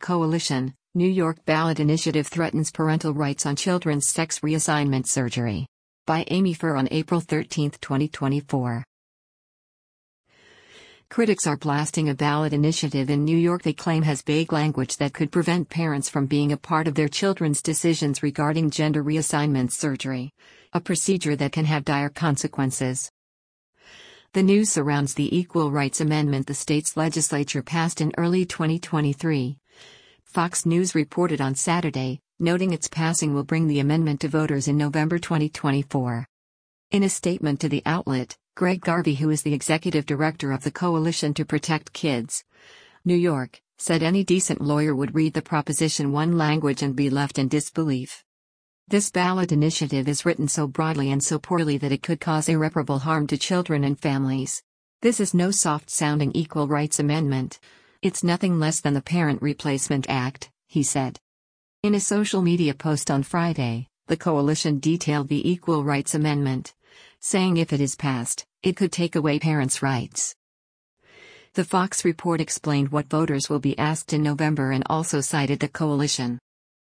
Coalition, New York ballot initiative threatens parental rights on children's sex reassignment surgery. By Amy Furr on April 13, 2024. Critics are blasting a ballot initiative in New York they claim has vague language that could prevent parents from being a part of their children's decisions regarding gender reassignment surgery, a procedure that can have dire consequences. The news surrounds the Equal Rights Amendment the state's legislature passed in early 2023. Fox News reported on Saturday, noting its passing will bring the amendment to voters in November 2024. In a statement to the outlet, Greg Garvey, who is the executive director of the Coalition to Protect Kids, New York, said any decent lawyer would read the Proposition 1 language and be left in disbelief. This ballot initiative is written so broadly and so poorly that it could cause irreparable harm to children and families. This is no soft-sounding equal rights amendment. It's nothing less than the Parent Replacement Act, he said. In a social media post on Friday, the coalition detailed the Equal Rights Amendment, saying if it is passed, it could take away parents' rights. The Fox report explained what voters will be asked in November and also cited the coalition.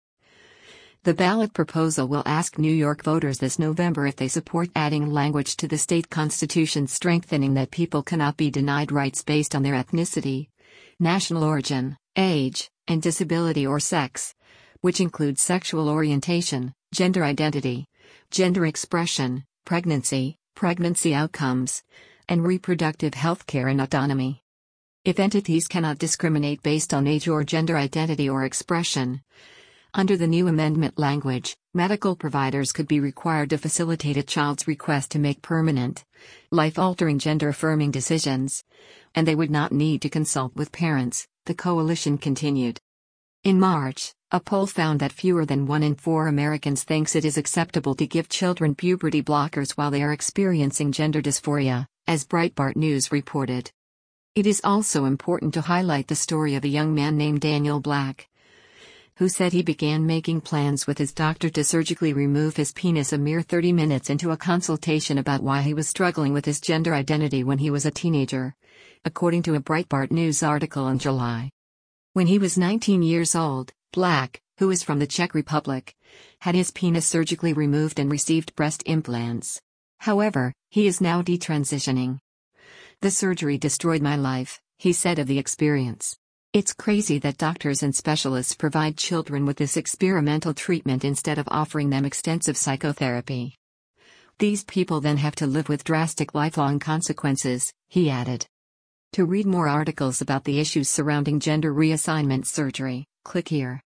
The ballot proposal will ask New York voters this November if they support adding language to the state constitution strengthening that people cannot be denied rights based on their ethnicity, national origin, age, and disability or sex, which includes sexual orientation, gender identity, gender expression, pregnancy outcomes, and reproductive health care and autonomy. If entities cannot discriminate based on age or gender identity or expression, under the new amendment language, medical providers could be required to facilitate a child's request to make permanent, life-altering gender-affirming decisions, and they would not need to consult with parents, the coalition continued. In March, a poll found that fewer than 1 in 4 Americans thinks it is acceptable to give children puberty blockers while they are experiencing gender dysphoria, as Breitbart News reported. It is also important to highlight the story of a young man named Daniel Black, who said he began making plans with his doctor to surgically remove his penis a mere 30 minutes into a consultation about why he was struggling with his gender identity when he was a teenager, according to a Breitbart News article in July. When he was 19 years old, Black, who is from the Czech Republic, had his penis surgically removed and received breast implants. However, he is now detransitioning. The surgery destroyed my life, he said of the experience. It's crazy that doctors and specialists provide children with this experimental treatment instead of offering them extensive psychotherapy. These people then have to live with drastic lifelong consequences, he added. To read more articles about the issues surrounding gender reassignment surgery, click here.